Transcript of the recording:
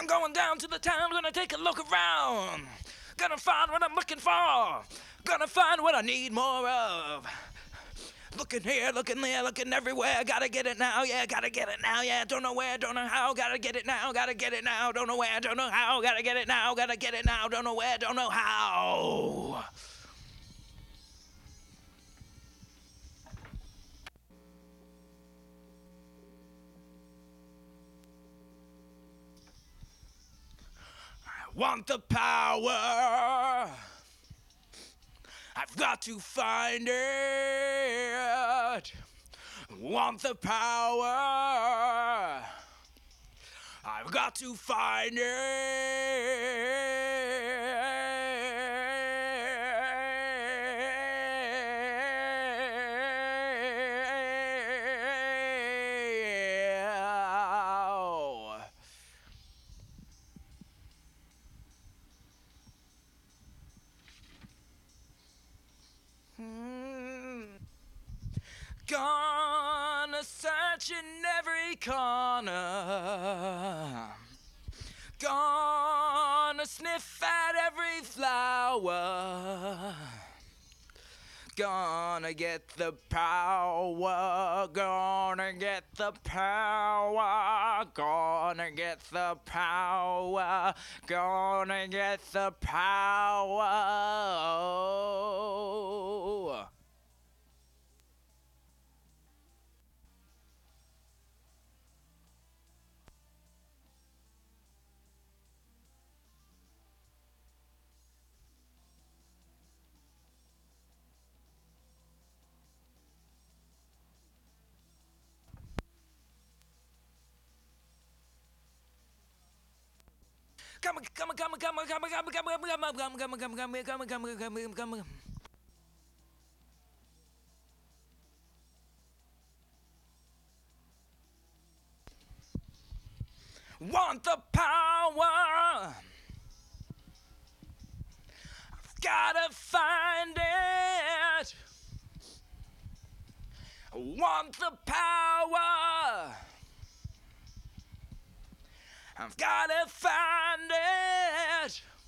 I'm going down to the town, gonna take a look around. Gonna find what I'm looking for. Gonna find what I need more of. Looking here, looking there, looking everywhere. Gotta get it now, yeah, gotta get it now, yeah. Don't know where, don't know how. Gotta get it now, gotta get it now. Don't know where, don't know how. Gotta get it now, gotta get it now. Don't know where, don't know how. I want the power. I've got to find it. Want the power. I've got to find it. Gonna search in every corner. Gonna sniff at every flower. Gonna get the power. Gonna get the power. Gonna get the power. Gonna get the power. Come on, come on, come on, come on, come on, come on, come on, come on, come on, come on, come on, come on, come on, come on, come on. Want the power? I've gotta find it. Want the power? I've gotta find it.